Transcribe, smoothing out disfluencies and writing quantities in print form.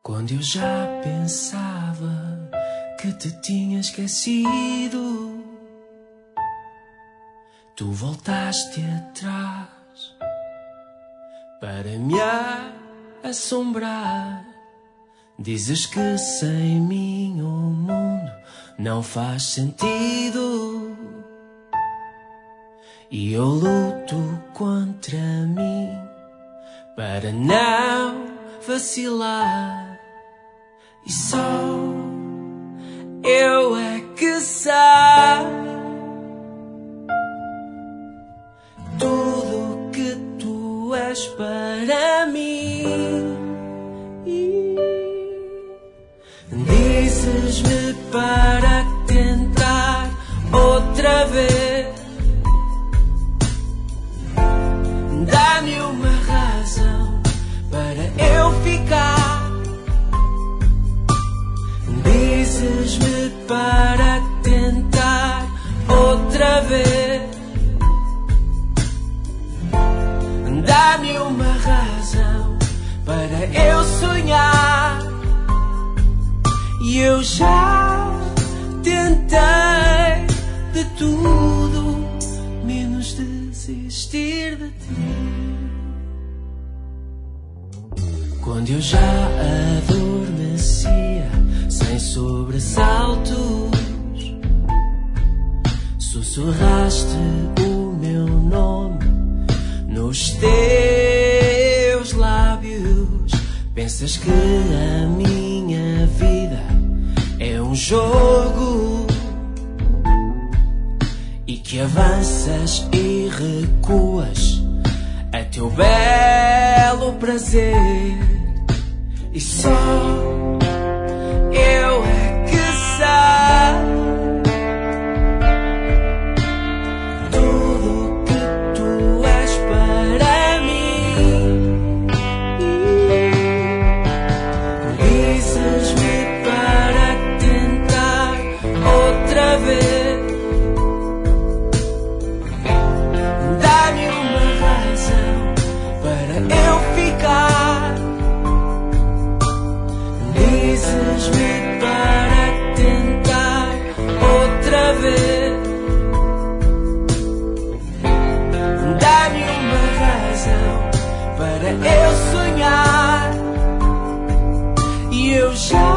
Quando eu já pensava que te tinha esquecido, tu voltaste atrás para me assombrar. Dizes que sem mim o mundo não faz sentido, e eu luto contra mim para não vacilar. E só eu é que sei tudo que tu és para mim. Dizes-me para tentar outra vez. Dá-me uma razão para eu ficar. Dizes-me para tentar outra vez. Dá-me uma razão para eu sonhar. E eu já tentei de tudo, menos desistir de ti. Quando eu já adormecia sem sobressaltos, sussurraste o meu nome nos teus lábios. Pensas que a minha vida é um jogo e que avanças e recuas a teu belo prazer. E só eu é que sei tudo que tu és para mim. Dizes-me para tentar outra vez. Dá-me uma razão para eu ficar. Dizes-me para tentar outra vez. Dá-me uma razão para eu sonhar. E eu já